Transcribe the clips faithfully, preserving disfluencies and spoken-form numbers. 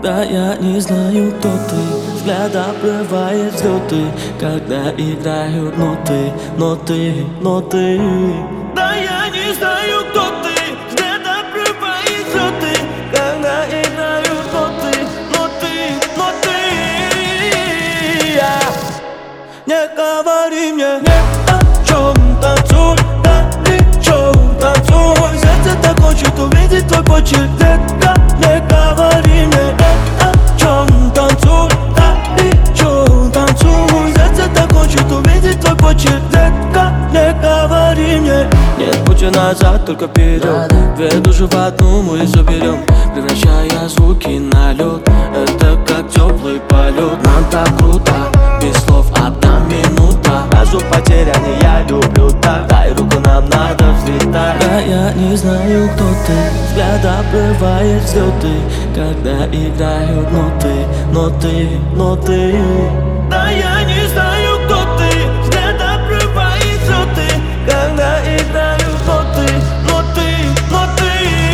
Когда я не знаю, кто ты, взгляд обрывает взлеты. Когда играют ноты, ноты, ноты. Да я не знаю, кто ты, взгляд обрывает взлеты. Когда играют ноты, ноты, ноты. Не говори мне не о чем, танцуй, горячо, танцуй. Сердце так хочет увидеть твой почерк, детка. Не говори мне не о чем, танцуй, горячо, танцуй. Сердце так хочет увидеть твой почерк, детка. Не говори мне. Нет пути назад, только вперед. Две души в одну мы заберем, превращая звуки на лед. Это как теплый полет, нам так круто. Без слов одна минута, разум потерянный, я люблю так. Дай руку, нам надо взлетать. Да я не знаю, кто ты, взгляд обрывает взлеты. Когда играют ноты, ноты, ноты. Да я не знаю, кто ты, взгляд обрывает взлеты. Когда играют ноты, ноты, ноты.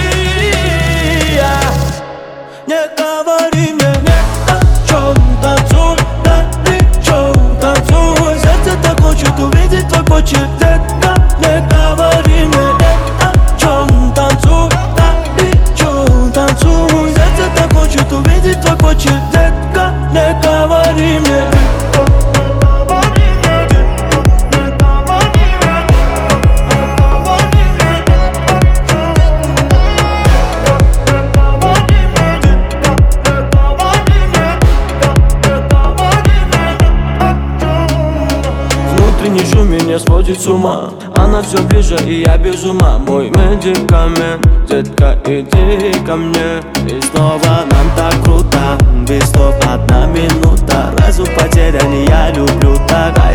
Не говори мне не о чем, танцуй, горячо, танцуй. Сердце так хочет увидеть твой почерк, детка. Не говори мне не о чем, танцуй, горячо, танцуй. Сердце так хочет увидеть твой почерк, детка. Не говори мне. Внутренний шум меня сводит с ума. Она все ближе, и я без ума. Мой медикамент, детка, иди ко мне. И снова нам так круто. Без слов одна минута. Разум потерянный, я люблю так.